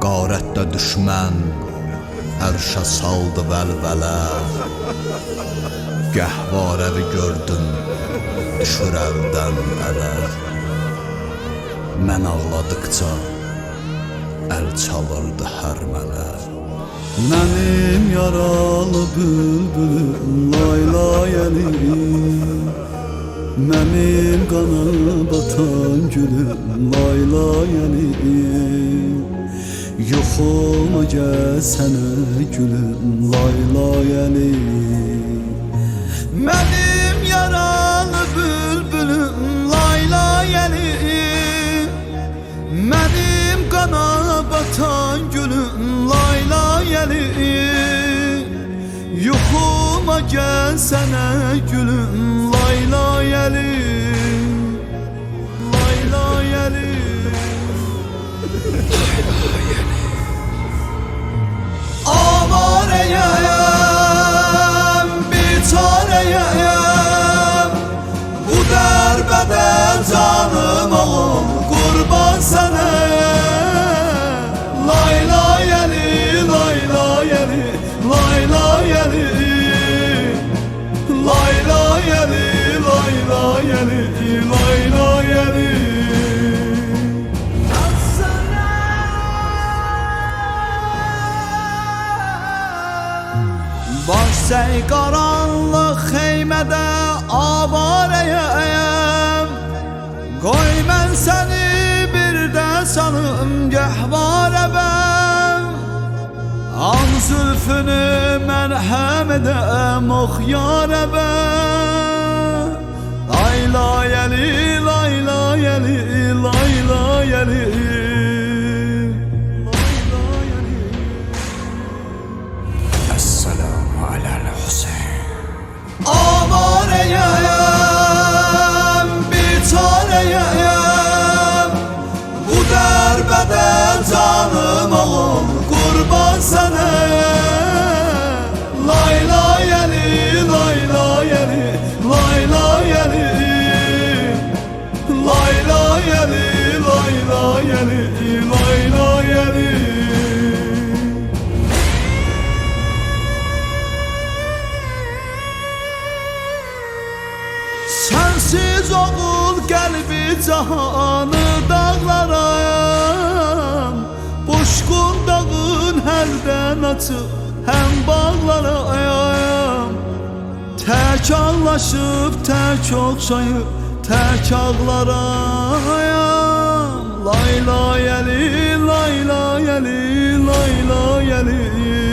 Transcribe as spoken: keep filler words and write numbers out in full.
Qarətdə düşmən ərşə saldı vəlvələ. Gəhvarəvi gördüm düşür əldən ələ. Mən ağladıqca əl çalırdı hər mələ. Mənim yaralı bülbülüm lay lay əlim, mənim qana batan gülüm lay lay əlim. Yoxuma gəlsənə gülüm lay lay əlim. Mənim yaralı bülbülüm lay lay əlim, mənim qana batan gülüm lay lay əlim. Yoxuma gəlsənə gülüm lay lay əlim, lay lay əlim, lay lay əlim. Avareyem, biçareyem, bu derbeden canım oğul kurban sana. Lay lay eli, lay lay eli, lay lay eli, lay lay eli, lay lay eli, lay lay eli. Baş-səy qaranlıq xeymədə avarəyəm, qoy mən səni bir də sanım gəhvarə bəm. Al zülfünü mərhəm edəm oxyarə bəm. Lay lay əli, lay lay əli, lay lay əli. Avareyem, biçareyem, bu derbeden canım oğul kurban sana. Lay lay eli, lay lay eli, lay lay eli, lay lay eli, lay lay eli, lay lay eli. Sensiz oğul qəlbi cahanı dağlarayam, Boşqun dağın hərdən açıb həm bağlarayam. Tək anlaşıb, tək oxşayıb, tək ağlarayam. Lay lay əli, lay lay əli, lay lay əli.